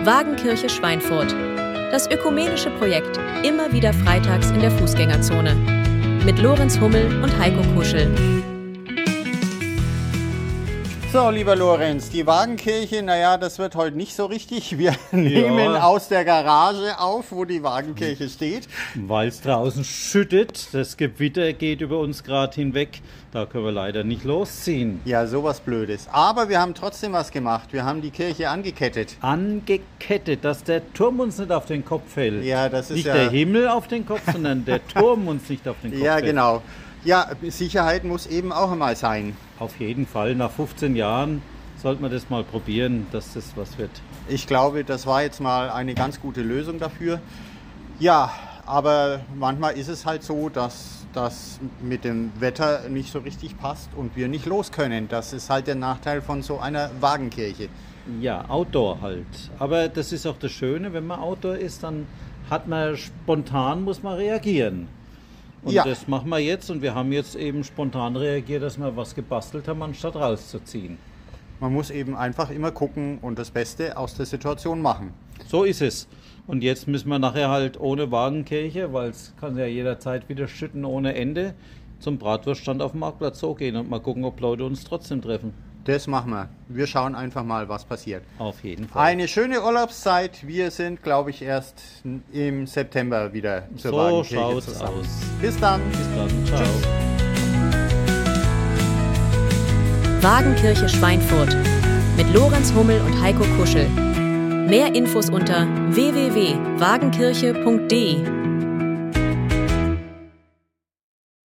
Wagenkirche Schweinfurt. Das ökumenische Projekt, immer wieder freitags in der Fußgängerzone. Mit Lorenz Hummel und Heiko Kuschel. So, lieber Lorenz, die Wagenkirche, naja, das wird heute nicht so richtig. Wir nehmen aus der Garage auf, wo die Wagenkirche steht. Weil es draußen schüttet, das Gewitter geht über uns gerade hinweg, da können wir leider nicht losziehen. Ja, sowas Blödes. Aber wir haben trotzdem was gemacht. Wir haben die Kirche angekettet. Angekettet, dass der Turm uns nicht auf den Kopf fällt. Ja, das ist nicht ja... der Himmel auf den Kopf, sondern der Turm uns nicht auf den Kopf ja, fällt. Genau. Ja, Sicherheit muss eben auch einmal sein. Auf jeden Fall, nach 15 Jahren sollte man das mal probieren, dass das was wird. Ich glaube, das war jetzt mal eine ganz gute Lösung dafür. Ja, aber manchmal ist es halt so, dass das mit dem Wetter nicht so richtig passt und wir nicht los können. Das ist halt der Nachteil von so einer Wagenkirche. Ja, Outdoor halt. Aber das ist auch das Schöne, wenn man Outdoor ist, dann hat man spontan, muss man reagieren. Und ja, das machen wir jetzt und wir haben jetzt eben spontan reagiert, dass wir was gebastelt haben, anstatt rauszuziehen. Man muss eben einfach immer gucken und das Beste aus der Situation machen. So ist es. Und jetzt müssen wir nachher halt ohne Wagenkirche, weil es kann ja jederzeit wieder schütten ohne Ende, zum Bratwurststand auf dem Marktplatz so gehen und mal gucken, ob Leute uns trotzdem treffen. Das machen wir. Wir schauen einfach mal, was passiert. Auf jeden Fall. Eine schöne Urlaubszeit. Wir sind, glaube ich, erst im September wieder zur Wagenkirche schaut's zusammen. aus. Bis dann. Bis dann. Ciao. Tschüss. Wagenkirche Schweinfurt. Mit Lorenz Hummel und Heiko Kuschel. Mehr Infos unter www.wagenkirche.de